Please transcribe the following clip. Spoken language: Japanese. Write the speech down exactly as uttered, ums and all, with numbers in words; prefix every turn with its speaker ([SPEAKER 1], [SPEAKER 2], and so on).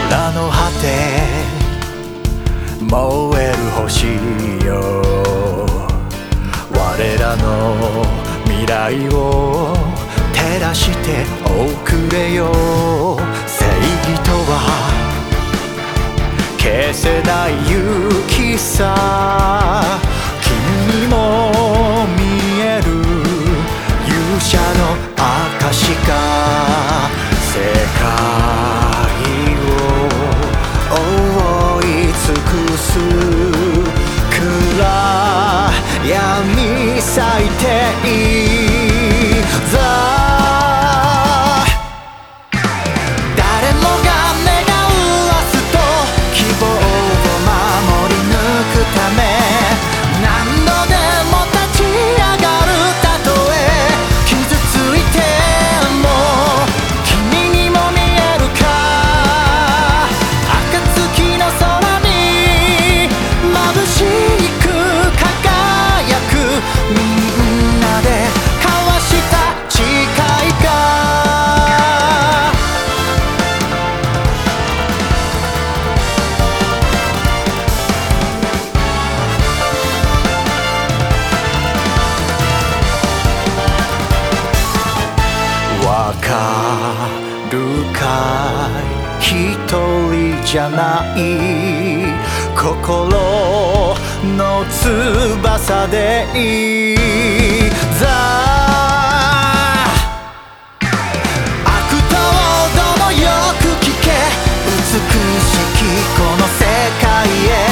[SPEAKER 1] 空の果て燃える星よ、我らの未来を照らしておくれよ。正義とは消せない勇気さ、君にも見える勇者の証か。世界を覆い尽くす暗闇咲いていざ、誰もが願う明日と希望を守り抜くため、何度でも立ち上がる。たとえ傷ついても君にも見えるか、暁の空に眩しく輝く、みんなで交わした誓いが。わかるかい、一人じゃない、心の翼でいざ。悪党どもよく聞け、美しきこの世界へ